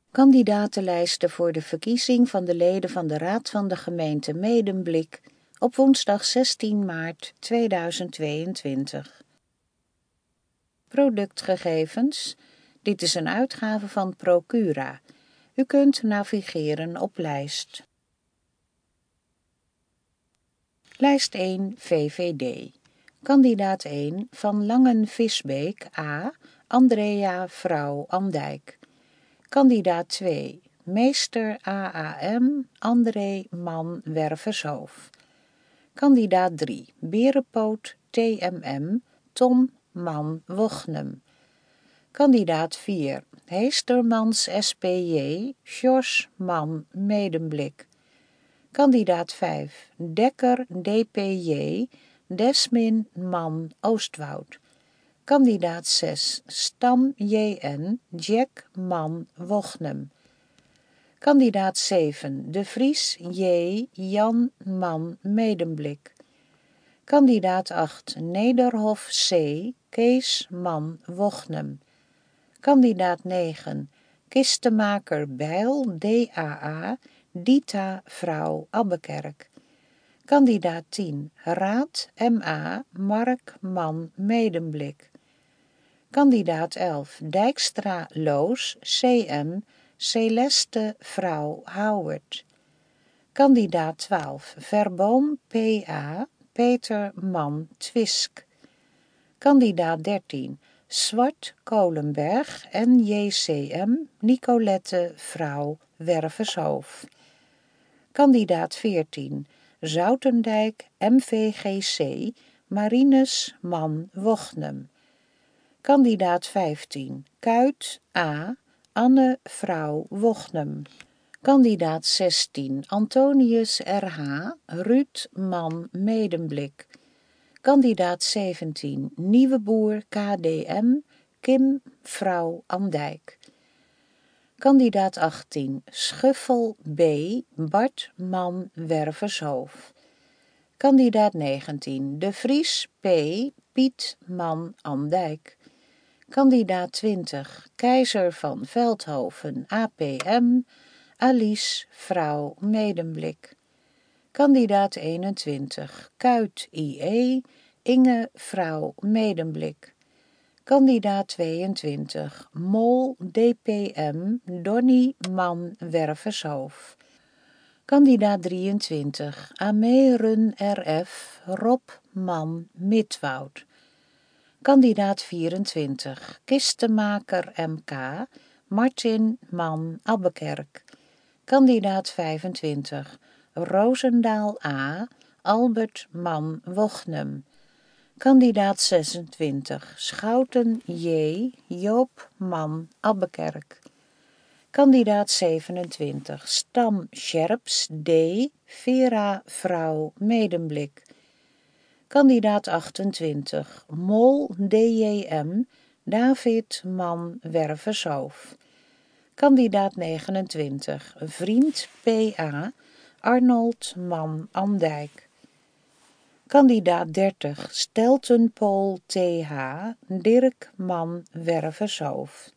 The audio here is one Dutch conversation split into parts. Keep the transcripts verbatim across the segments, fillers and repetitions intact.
Kandidatenlijsten voor de verkiezing van de leden van de Raad van de gemeente Medemblik op woensdag zestien maart tweeduizend tweeëntwintig. Productgegevens. Dit is een uitgave van Procura. U kunt navigeren op lijst. Lijst één V V D. Kandidaat één van Langen-Visbeek A. Andrea vrouw Andijk. Kandidaat twee Meester A A M André man Wervershoofd. Kandidaat drie Berenpoot T M M Tom man Wochnum. Kandidaat vier Heestermans S P J Sjors man Medemblik. Kandidaat vijf Dekker D P J Desmin man Oostwoud. Kandidaat zes Stam J N Jack man Wochnum. Kandidaat zeven De Vries J Jan man Medemblik. Kandidaat acht Nederhof C Kees man Wochnum. Kandidaat negen Kistemaker Bijl D A A Dita vrouw Abbekerk. Kandidaat tien Raad M A Mark man Medemblik. Kandidaat elf Dijkstra Loos C M Celeste vrouw Howard. Kandidaat twaalf Verboom P A Peter man Twisk. Kandidaat dertien Zwart Kolenberg N J C M Nicolette vrouw Wervershoofd. Kandidaat veertien Zoutendijk M V G C Marinus man Wochnum. Kandidaat vijftien Kuit A Anne vrouw Wochnum. Kandidaat zestien Antonius R H Ruud man Medemblik. Kandidaat zeventien Nieuwe Boer K D M Kim vrouw Andijk. Kandidaat achttien Schuffel B Bart man Wervershoofd. Kandidaat negentien De Vries P Piet man Andijk. Kandidaat twintig Keizer van Veldhoven A P M Alice vrouw Medemblik. Kandidaat eenentwintig Kuit I E Inge vrouw Medemblik. Kandidaat tweeëntwintig Mol D P M Donny man Wervershoofd. Kandidaat drieëntwintig Ameren R F Rob man Midwoud. Kandidaat vierentwintig Kistemaker M K Martin man Abbekerk. Kandidaat vijfentwintig Roosendaal A Albert man Wochnum. Kandidaat zesentwintig Schouten J Joop man Abbekerk. Kandidaat zevenentwintig Stam Scherps D Vera vrouw Medemblik. Kandidaat achtentwintig Mol D J M David man Wervershoofd. Kandidaat negenentwintig Vriend P A Arnold man Andijk. Kandidaat dertig Steltenpool T H Dirk man Wervershoofd.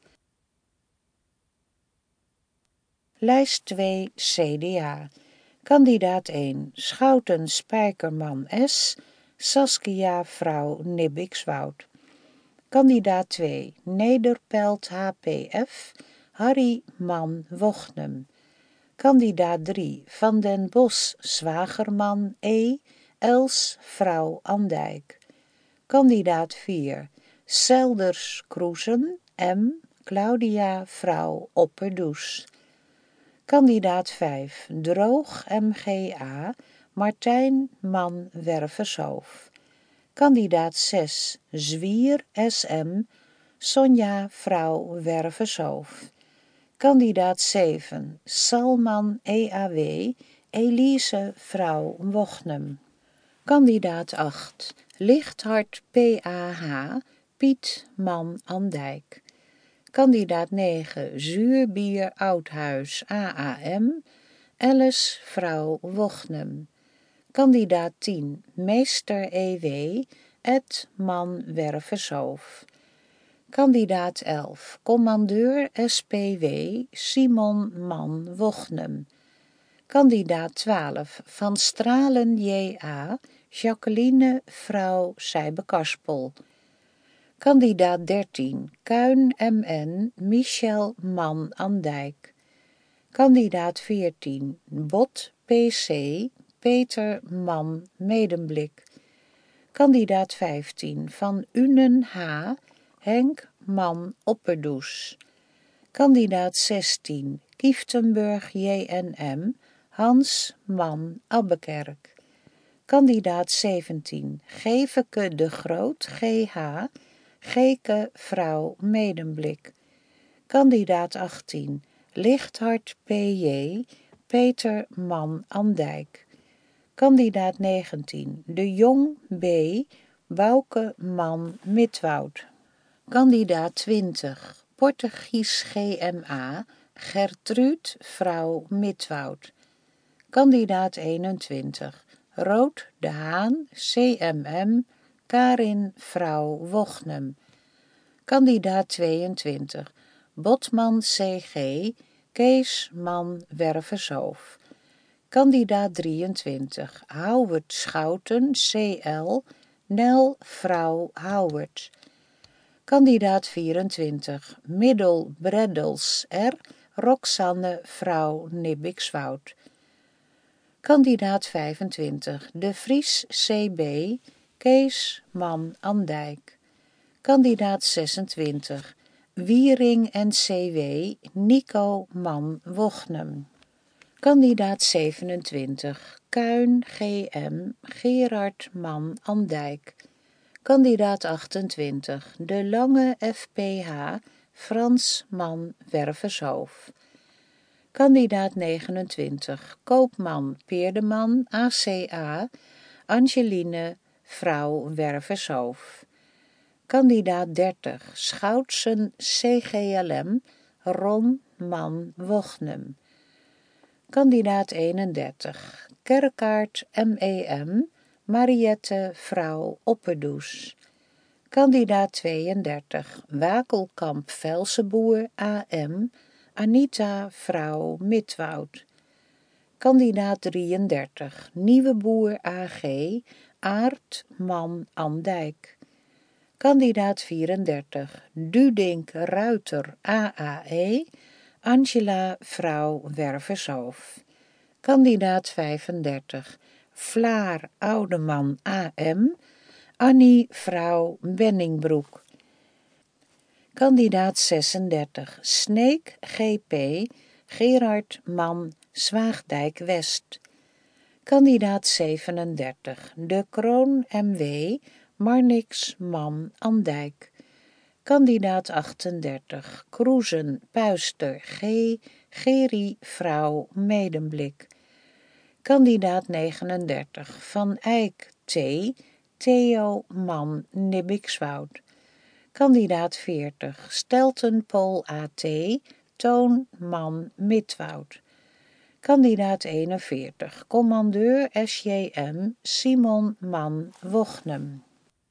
Lijst twee C D A. Kandidaat één Schouten Spijkerman S Saskia vrouw Nibbikswoud. Kandidaat twee Nederpelt H P F Harry man Wochnum. Kandidaat drie Van den Bos Zwagerman E Els vrouw Andijk. Kandidaat vier Selders Kroesen M Claudia vrouw Opperdoes. Kandidaat vijf Droog M G A Martijn man Wervershoofd. Kandidaat zes Zwier S M Sonja vrouw Wervershoofd. Kandidaat zeven Salman E A W Elise vrouw Wochnum. Kandidaat acht Lichthart P A H Piet man Andijk. Kandidaat negen Zuurbier Oudhuis A A M Alice vrouw Wochnum. Kandidaat tien Meester E W Ed man Wervershoofd. Kandidaat elf, commandeur S P W, Simon Man Wochnum. Kandidaat twaalf, Van Stralen J A, Jacqueline vrouw Sijbe-Karspel. Kandidaat dertien, Kuin M N, Michel Man Andijk. Kandidaat veertien, Bot P C, Peter Man Medemblik. Kandidaat vijftien, Van Unen H, Henk Man Opperdoes. Kandidaat zestien, Kieftenburg J N M, Hans Man Abbekerk. Kandidaat zeventien, Geveke de Groot G H, Geke vrouw Medemblik. Kandidaat achttien, Lichthart P J, Peter Man Andijk. Kandidaat negentien, De Jong B, Bouke Man Mitwoud. Kandidaat twintig, Portugies G M A, Gertruud vrouw Mitwoud. Kandidaat eenentwintig, Rood de Haan C M M, Karin vrouw Wochnum. Kandidaat tweeëntwintig, Botman C G, Kees Man Werversoof. Kandidaat drieëntwintig, Houwert Schouten C L, Nel vrouw Houwert. Kandidaat vierentwintig, Middel Breddels R, Roxanne vrouw Nibbikswoud. Kandidaat vijfentwintig, De Vries C B, Kees Man Andijk. Kandidaat zesentwintig, Wiering en C W, Nico Man Wochnum. Kandidaat zevenentwintig, Kuin G M, Gerard Man Andijk. Kandidaat achtentwintig, De Lange F P H, Frans Man Werversoof. Kandidaat negenentwintig, Koopman Peerdeman A C A, Angeline vrouw Werversoof. Kandidaat dertig, Schoutsen C G L M, Ron Man Wochnum. Kandidaat eenendertig, Kerkaart M E M, Mariette vrouw Opperdoes. Kandidaat tweeëndertig, Wakelkamp Velseboer A M, Anita vrouw Mitwoud. Kandidaat drieëndertig, Nieuwe Boer A G, Aart Man Andijk. Kandidaat vierendertig, Dudink Ruiter A A E, Angela vrouw Werversoof. Kandidaat vijfendertig, Vlaar Oudeman A M, Annie vrouw Benningbroek. Kandidaat zesendertig, Sneek G P, Gerard Man Zwaagdijk West. Kandidaat zevenendertig, De Kroon M W, Marnix Man Andijk. Kandidaat achtendertig, Kroezen Puister G, Geri vrouw Medemblik. Kandidaat negenendertig, Van Eyck T, Theo Man Nibbikswoud. Kandidaat veertig, Steltenpol A T, Toon Man Mitwoud. Kandidaat eenenveertig, Commandeur S J M, Simon Man Wochnum.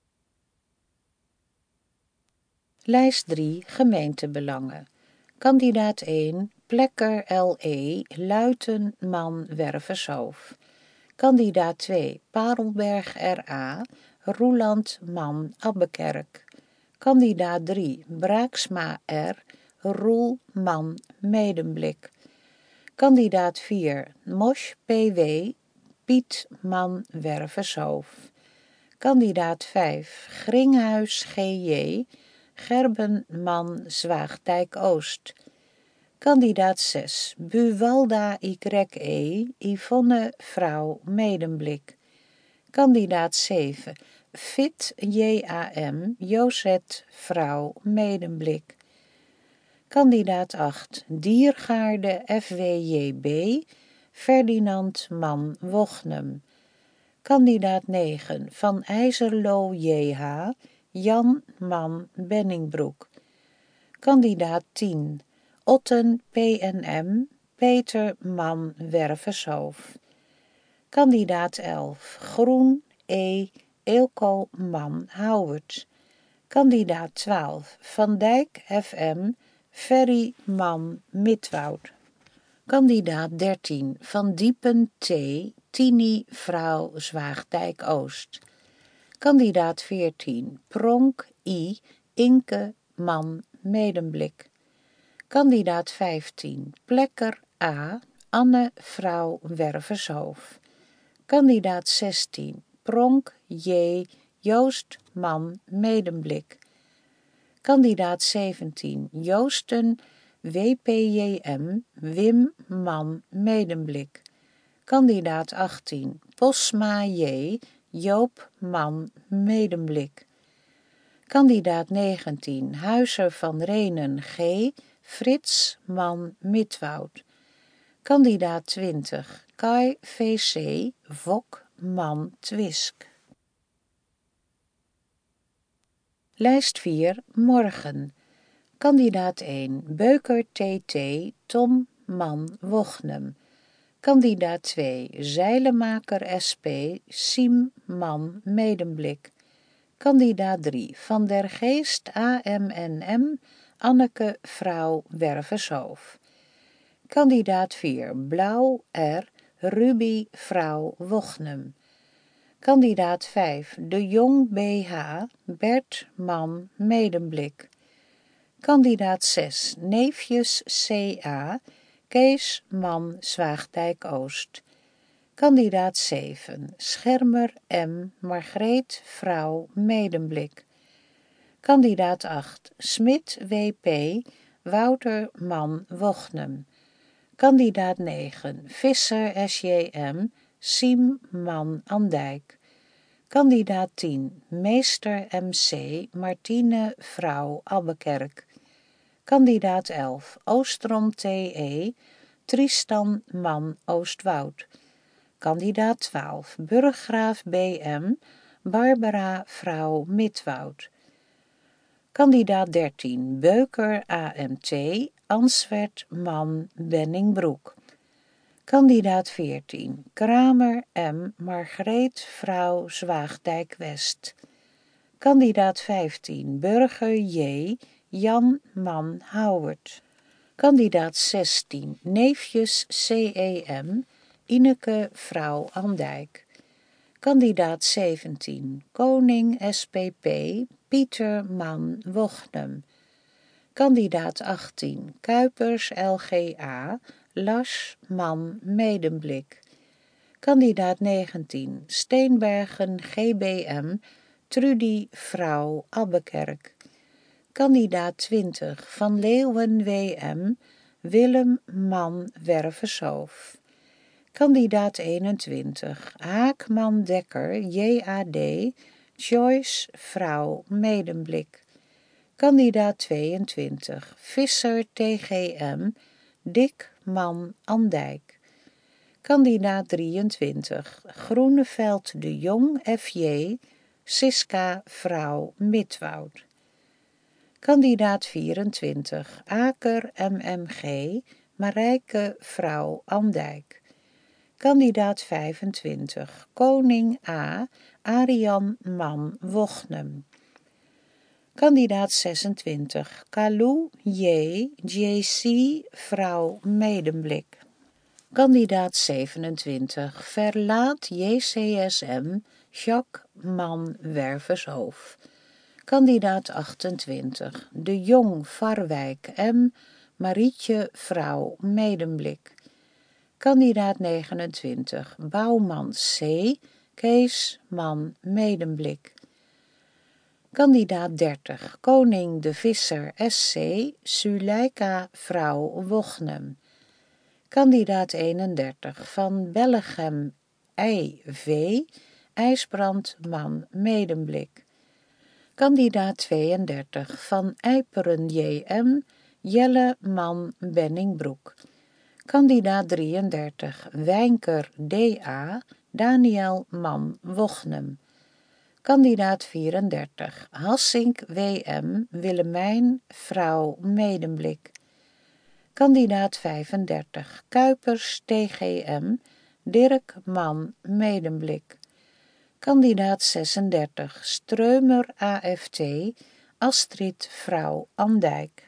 Lijst drie, gemeentebelangen. Kandidaat één, Plekker L E, Luiten Man Werversoof. Kandidaat twee, Parelberg R A, Roeland Man Abbekerk. Kandidaat drie, Braaksma R, Roel Man Medemblik. Kandidaat vier, Mosch P W, Piet Man Werversoof. Kandidaat vijf, Gringhuis G J, Gerben Man Zwaagdijk Oost. Kandidaat zes, Buwalda Y E, Yvonne vrouw Medemblik. Kandidaat zeven, Fit J A M, Josette vrouw Medemblik. Kandidaat acht, Diergaarde F W J B, Ferdinand Man Wochnum. Kandidaat negen, Van IJzerlo J H, Jan Man Benningbroek. Kandidaat tien, Otten P N M, Peter Man Werversoof. Kandidaat elf, Groen E, Eelco Man Houwert. Kandidaat twaalf, Van Dijk F M, Ferry Man Midwoud. Kandidaat dertien, Van Diepen T, Tini Vrouw Zwaagdijk Oost. Kandidaat veertien, Pronk I, Inke Man Medemblik. Kandidaat vijftien, Plekker A, Anne Vrouw Wervershoof. Kandidaat zestien, Pronk J, Joost Man Medemblik. Kandidaat zeventien, Joosten W P J M, Wim Man Medemblik. Kandidaat achttien, Posma J, Joop Man Medemblik. Kandidaat negentien, Huizer van Renen G, Frits Man Midwoud. Kandidaat twintig, Kai V C, Vok Man Twisk. Lijst vier, morgen. Kandidaat één, Beuker T T, Tom Man Wochnum. Kandidaat twee, Zeilemaker S P, Siem Man Medemblik. Kandidaat drie, Van der Geest A M N M, Anneke Vrouw Wervershoof. Kandidaat vier, Blauw R, Ruby Vrouw Wochnum. Kandidaat vijf, De Jong B H, Bert Man Medemblik. Kandidaat zes, Neefjes C A, Kees Man Zwaagdijk Oost. Kandidaat zeven, Schermer M, Margreet Vrouw Medemblik. Kandidaat acht, Smit W P, Wouter Man Wochnum. Kandidaat negen, Visser S J M, Siem Man Andijk. Kandidaat tien, Meester M C, Martine Vrouw Abbekerk. Kandidaat elf, Oostrom T E, Tristan Man Oostwoud. Kandidaat twaalf, Burggraaf B M, Barbara Vrouw Midwoud. Kandidaat dertien, Beuker A M T, Answert Man Benningbroek. Kandidaat veertien, Kramer M, Margreet Vrouw Zwaagdijk West. Kandidaat vijftien, Burger J, Jan Man Howard. Kandidaat zestien, Neefjes C E M, Ineke Vrouw Andijk. Kandidaat zeventien, Koning S P P, Pieter Man Wochnum. Kandidaat achttien, Kuipers L G A, Lars Man Medemblik. Kandidaat negentien, Steenbergen G B M, Trudy Vrouw Abbekerk. Kandidaat twintig, Van Leeuwen W M, Willem Man Wervershoof. Kandidaat eenentwintig, Haakman Dekker J A D, Joyce Vrouw Medemblik. Kandidaat tweeëntwintig, Visser T G M, Dick Man Andijk. Kandidaat drieëntwintig, Groeneveld de Jong F J, Siska Vrouw Midwoud. Kandidaat vierentwintig, Aker M M G, Marijke Vrouw Andijk. Kandidaat vijfentwintig, Koning A, Arian Man Wochnum. Kandidaat zesentwintig, Kalou J, J C Vrouw Medemblik. Kandidaat zevenentwintig, Verlaat J C S M, Jacques Man Wervershoof. Kandidaat achtentwintig, De Jong Varwijk M, Marietje Vrouw Medemblik. Kandidaat negenentwintig, Bouwman C, Kees Man Medemblik. Kandidaat dertig, Koning de Visser S C, Suleika Vrouw Wochnum. Kandidaat eenendertig, Van Bellegem I V, IJsbrand Man Medemblik. Kandidaat tweeëndertig, Van Eiperen J M, Jelle Man Benningbroek. Kandidaat drieëndertig, Wijnker D A, Daniel Man Wochnum. Kandidaat vierendertig, Hassink W M, Willemijn Vrouw Medemblik. Kandidaat vijfendertig, Kuipers T G M, Dirk Man Medemblik. Kandidaat zesendertig, Streumer A F T, Astrid Vrouw Andijk.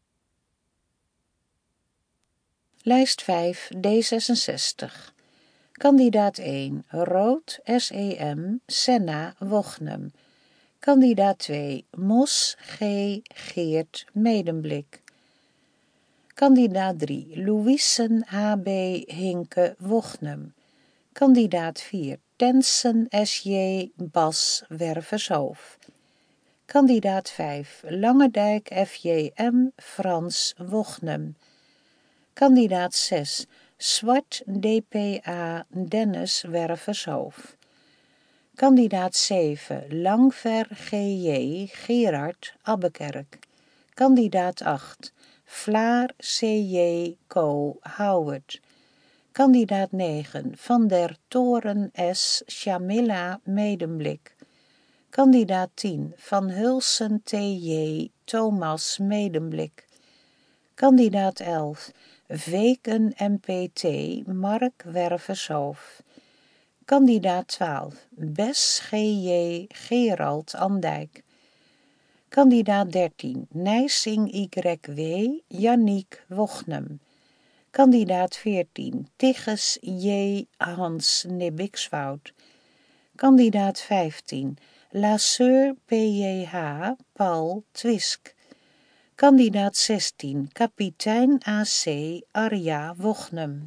Lijst vijf D zesenzestig. Kandidaat één Rood S E M Senna Wochnum. Kandidaat twee Mos G Geert Medemblik. Kandidaat drie Louisen H B Hinke Wochnum. Kandidaat vier Tensen S J Bas Wervershoofd. Kandidaat vijf Langendijk F J M Frans Wochnum. Kandidaat zes Zwart D P A Dennis Wervershoofd. Kandidaat zeven Langver G J Gerard Abbekerk. Kandidaat acht Vlaar C J Co Howard. Kandidaat negen Van der Toren S Shamilla Medemblik. Kandidaat tien Van Hulsen T J Thomas Medemblik. Kandidaat elf Veken M P T Mark Wervershoofd. Kandidaat twaalf Bes G J Gerald Andijk. Kandidaat dertien Nijsing Y W Yannick Wochnum. Kandidaat veertien Tigges J Hans Nibbikswoud. Kandidaat vijftien Lasseur P J H Paul Twisk. Kandidaat zestien Kapitein A C Arja Wochnum.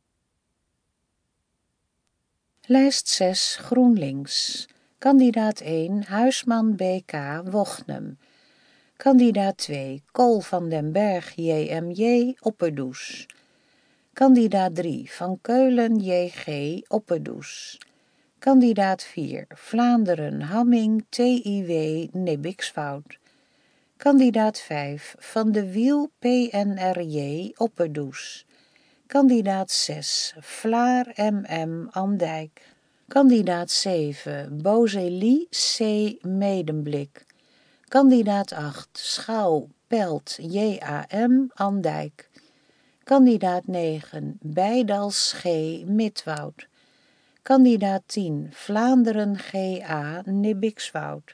Lijst zes GroenLinks. Kandidaat één Huisman B K Wochnum. Kandidaat twee Kool van den Berg J M J Opperdoes. Kandidaat drie Van Keulen J G Opperdoes. Kandidaat vier Vlaanderen Hamming T I W Nibbikswoud. Kandidaat vijf Van de Wiel P N R J Opperdoes. Kandidaat zes Vlaar M M Andijk. Kandidaat zeven Bozeli C Medemblik. Kandidaat acht Schouw Pelt J A M Andijk. Kandidaat negen Bijdals G Midwoud. Kandidaat tien Vlaanderen G A Nibbikswoud.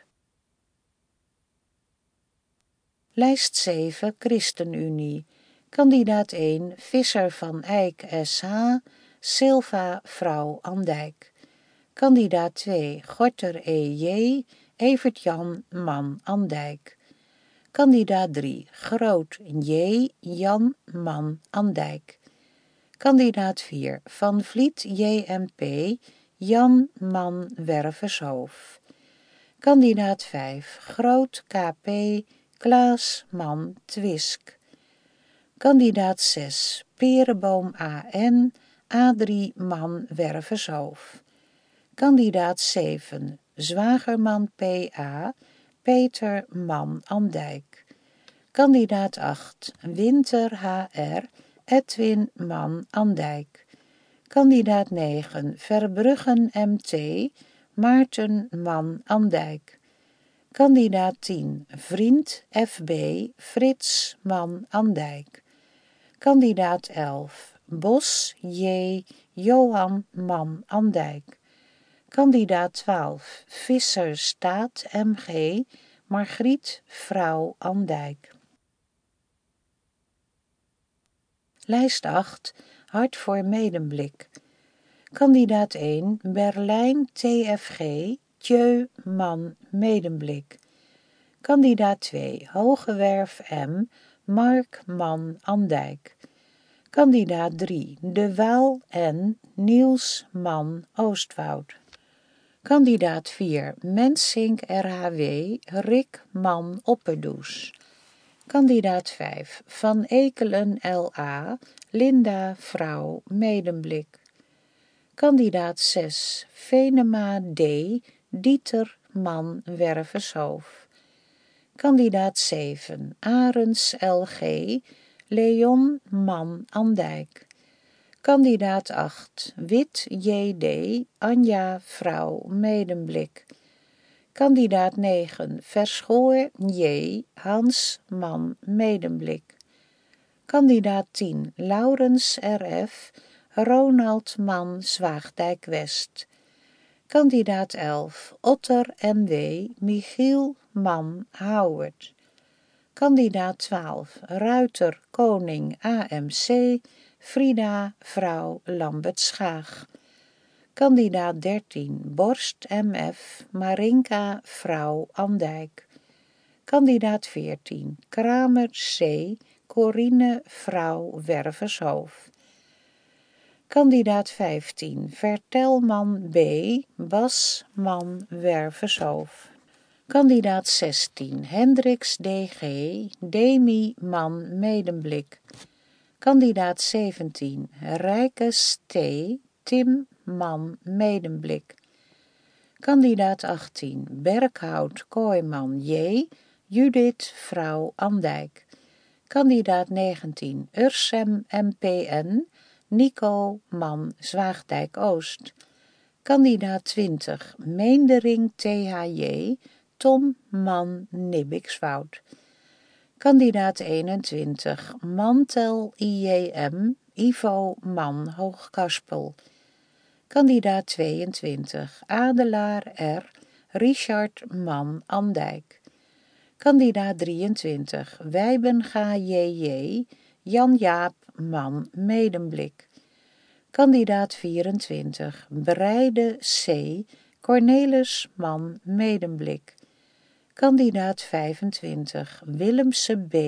Lijst zeven ChristenUnie. Kandidaat één Visser van Eyck S H Silva Vrouw Andijk. Kandidaat twee Gorter E J Evert-Jan Man Andijk. Kandidaat drie Groot J Jan Man Andijk. Kandidaat vier Van Vliet J M P Jan Man Wervershoofd. Kandidaat vijf Groot K P Klaas Man Twisk. Kandidaat zes Pereboom A N Adrie Man Wervershoofd. Kandidaat zeven Zwagerman P A Peter Man Andijk. Kandidaat acht Winter H R Edwin Man Andijk. Kandidaat negen Verbruggen M T Maarten Man Andijk. Kandidaat tien Vriend F B Frits Man Andijk. Kandidaat elf Bos J Johan Man Andijk. Kandidaat twaalf Visser Staat M G Margriet Vrouw Andijk. Lijst acht Hart voor Medemblik. Kandidaat één Berlijn T F G Tjeu Man Medemblik. Kandidaat twee Hogewerf M Mark Man Andijk. Kandidaat drie De Waal N Niels Man Oostwoud. Kandidaat vier Mensink R H W Rick Man Opperdoes. Kandidaat vijf Van Ekelen L A Linda Vrouw Medemblik. Kandidaat zes Venema D Dieter Man Wervershoofd. Kandidaat zeven Arends L G Leon Man Andijk. Kandidaat acht Wit J D Anja Vrouw Medemblik. Kandidaat negen Verschoor J Hans Man Medemblik. Kandidaat tien Laurens R F Ronald Man Zwaagdijk West. Kandidaat elf Otter M W Michiel man Howard. Kandidaat twaalf, Ruiter Koning A M C, Frida vrouw Lambert-Schaag. Kandidaat dertien, Borst M F, Marinka vrouw Andijk. Kandidaat veertien, Kramer C, Corine vrouw Wervershoofd. Kandidaat vijftien, Vertelman B, Bas man Wervershoofd. Kandidaat zestien, Hendricks D G, Demi man Medemblik. Kandidaat zeventien, Rijkes T, Tim man Medemblik. Kandidaat achttien, Berkhout Kooiman J, Judith vrouw Andijk. Kandidaat negentien, Ursem M P N, Nico man Zwaagdijk Oost. Kandidaat twintig, Meendering T H J, Tom man Nibbikswoud. Kandidaat eenentwintig, Mantel I J M, Ivo man Hoogkaspel. Kandidaat tweeëntwintig, Adelaar R, Richard man Andijk. Kandidaat drieëntwintig, Wijbenga J J, Jan-Jaap man Medemblik. Kandidaat vierentwintig, Breide C, Cornelis man Medemblik. Kandidaat vijfentwintig, Willemse B,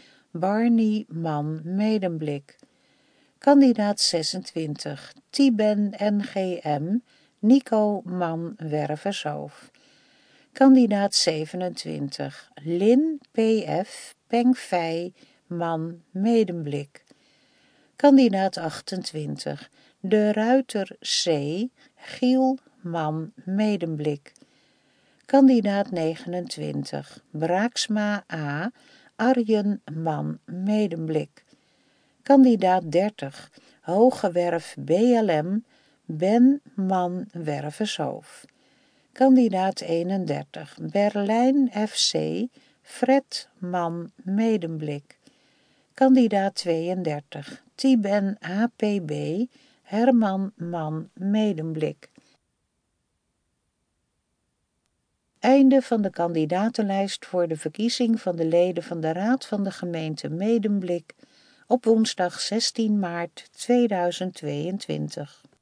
Barney man Medemblik. Kandidaat zesentwintig, Tiben N G M, Nico man Wervershoofd. Kandidaat zevenentwintig, Lin P F, Pengvei man Medemblik. Kandidaat achtentwintig, De Ruiter C, Giel man Medemblik. Kandidaat negenentwintig, Braaksma A, Arjen man Medemblik. Kandidaat dertig, Hogewerf B L M, Ben man Wervershoofd. Kandidaat eenendertig, Berlijn F C, Fred man Medemblik. Kandidaat tweeëndertig, Tiben H P B, Herman man Medemblik. Einde van de kandidatenlijst voor de verkiezing van de leden van de Raad van de gemeente Medemblik op woensdag zestien maart tweeduizend tweeëntwintig.